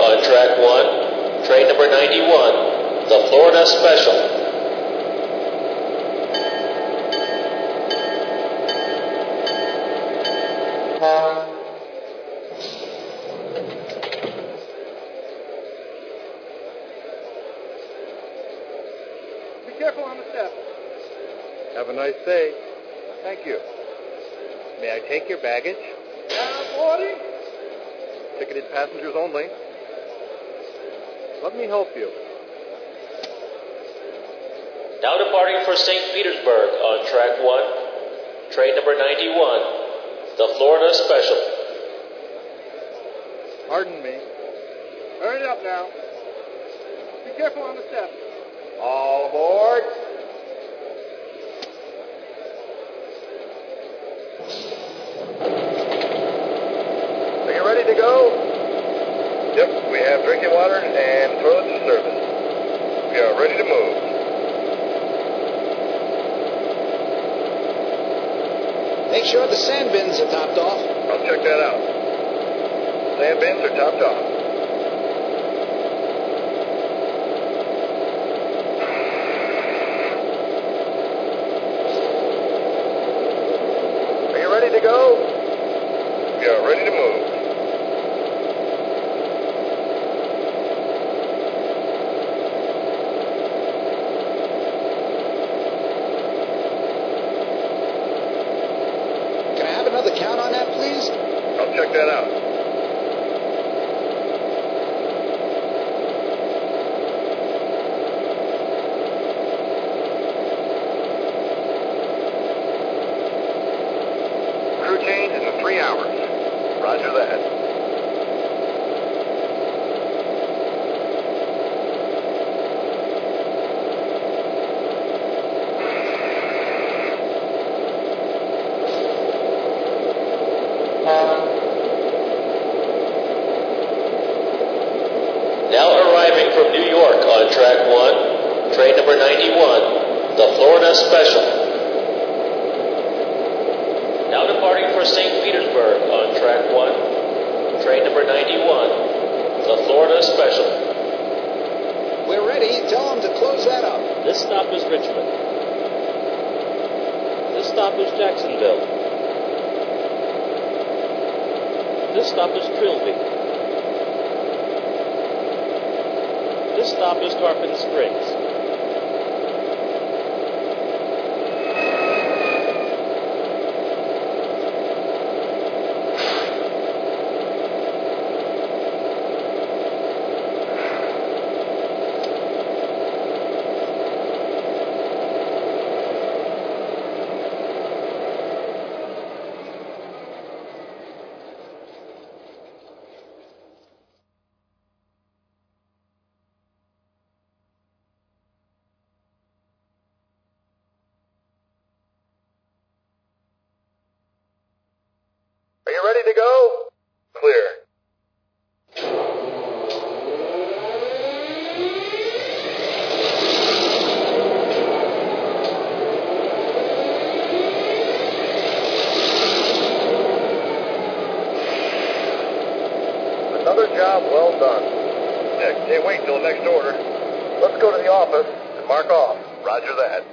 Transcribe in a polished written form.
on track 1, train number 91, the Florida Special. Be careful on the steps. Have a nice day. Thank you. May I take your baggage? Boarding. Ticketed passengers only. Let me help you. Now departing for St. Petersburg on track 1, train number 91, the Florida Special. Pardon me. Hurry it up now. Be careful on the steps. All aboard. Are you ready to go? Yep, we have drinking water and toilets in service. We are ready to move. Make sure the sand bins are topped off. I'll check that out. Sand bins are topped off. Are you ready to go? We are ready to move. Can I have another count on that, please? I'll check that out. Crew change in 3 hours. Roger that. Now arriving from New York on track 1, train number 91, the Florida Special. Now departing for St. Petersburg on track 1, train number 91, the Florida Special. We're ready. Tell them to close that up. This stop is Richmond. This stop is Jacksonville. This stop is Trilby. This stop is Tarpon Springs. Are you ready to go? Clear. Another job well done. Yeah, can't wait till the next order. Let's go to the office and mark off. Roger that.